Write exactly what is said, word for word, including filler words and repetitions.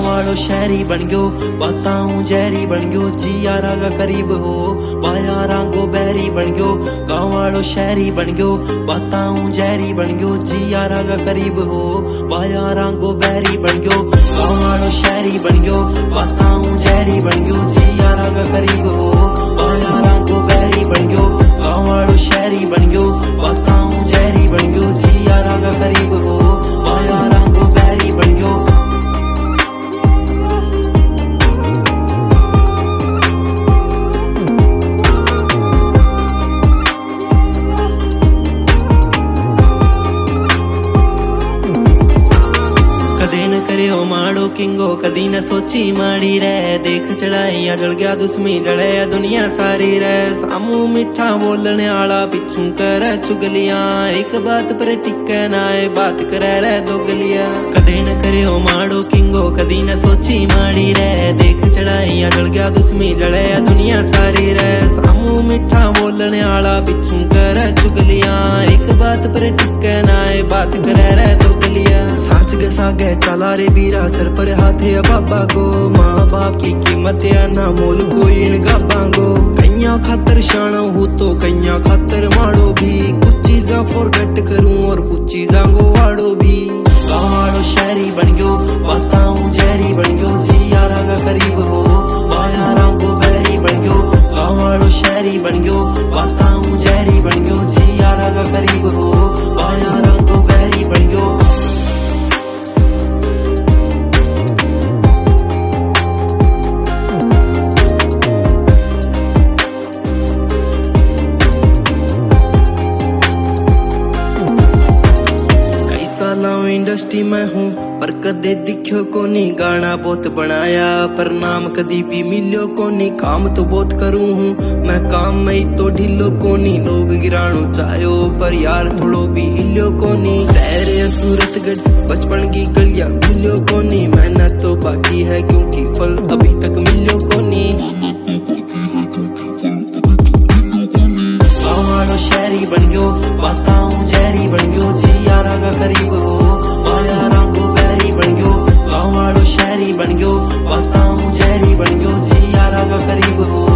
गाँव वालों शहरी बन गयो, बताऊं जहरी बन गयो, जी यारा का करीब हो बायारा गो बैरी बन गयो। गाँव वालों शहरी बन गयो, बताऊं जहरी बन गयो, जी यारा का करीब हो बायारा गो बैरी बन गयो। गाँव वालों शहरी बन गयो, बताऊं जहरी बन गयो, जी यारा का करीब हो बायारा गो बैरी बन गयो। गाँव वालों शहरी बन गयो, बताऊं जहरी बन गयो, जी यारा का करीब हो बायारा गो बैरी बन गयो। कदे न करे हो माड़ो किंगो, कदी न सोची माड़ी रे, देख चढ़ाइया जल गया दुश्मी जड़े दुनिया सारी रे। सामू मिठा बोलने आला पिछू करे चुगलियां, एक बात पर टिके ना आए बात करे रे दोगलिया। कदे न करे हो माड़ो किंगो, कदी न सोची माड़ी रे, देख चढ़ाइया जल गया दुश्मी जड़े दुनिया सारी रे। सामू मिठा बोलने आला पिछू करे चुगलियां, एक बात पर टिके ना आए बात करे रे दोगलिया। साच गसा गए चला रे बीरा, सर पर हाथ है बाबा को, माँ बाप की कीमत या ना मोल कोई इन गाबांगो। कैया खातर शाना हो तो कैया खातर माड़ो भी, कुछ चीजा फॉरगेट करूं और कुछ चीजा गो वाड़ो भी। गाँव वालों शहरी बन गयो, बताऊं जहरी बन गयो, जी यारा का करीब हो बायारा गो बैरी बन गयो। गाँव वालों शहरी बन गयो, बताऊं जहरी बन गयो, जी यारा का करीब हो बायारा गो बैरी बन गयो। सालां इंडस्ट्री में हूँ पर कदे दिखो कोनी, गाना बहुत बनाया पर नाम कदी भी मिलो कोनी। काम तो बहुत करूँ हूँ मैं, काम में तो ढिलो कोनी, लोग गिराणो चाहो पर यार थोड़ो भी हिलो कोनी। शहर सूरतगढ़ बचपन की गलियां मिलो कोनी, मेहनत तो बाकी है क्योंकि फल अभी तक मिलो कोनी। गाँव वालों शहरी बन गयो, बताऊं जहरी बन गयो, जी यारा का करीब हो बायारा गो बैरी बन गयो। गाँव वालों शहरी बन गयो, बताऊं जहरी बन गयो, जी यारा का करीब हो